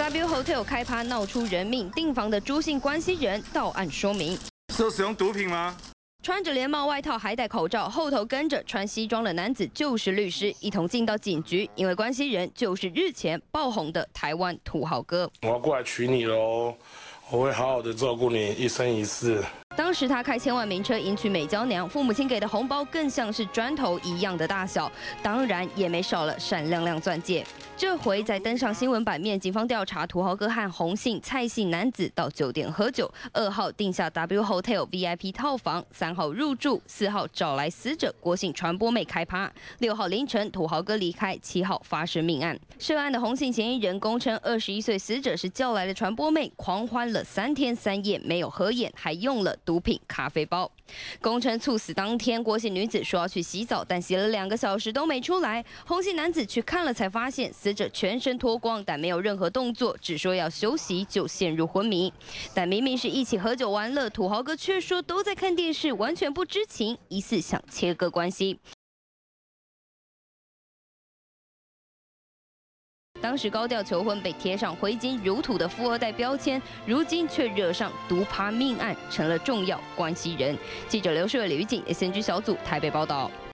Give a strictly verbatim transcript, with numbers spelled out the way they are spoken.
W Hotel 开趴闹出人命，订房的朱姓关系人到案说明： 是有使用毒品吗？ 穿着连帽外套，还戴口罩，后头跟着穿西装的男子就是律师，一同进到警局，因为关系人就是日前爆红的台湾土豪哥。 我要过来娶你喽，我会好好的照顾你一生一世。 当时他开千万名车迎娶美娇娘，父母亲给的红包更像是砖头一样的大小，当然也没少了闪亮亮钻戒。这回再登上新闻版面，警方调查土豪哥和洪姓、蔡姓男子到酒店喝酒，二号订下 W Hotel V I P 套房，三号入住，四号找来死者郭姓传播妹开趴，六号凌晨土豪哥离开，七号发生命案。涉案的洪姓嫌疑人供称，二十一岁死者是叫来的传播妹，狂欢了三天三夜，没有合眼，还用了毒品咖啡包。供称猝死当天，郭姓女子说要去洗澡，但洗了两个小时都没出来。洪姓男子去看了，才发现死者全身脱光，但没有任何动作，只说要休息，就陷入昏迷。但明明是一起喝酒玩乐，土豪哥却说都在看电视，完全不知情，疑似想切割关系。 当时高调求婚，被贴上挥金如土的富二代标签，如今却惹上毒趴命案，成了重要关系人。记者刘世伟、李玉锦 S N G 小组台北报道。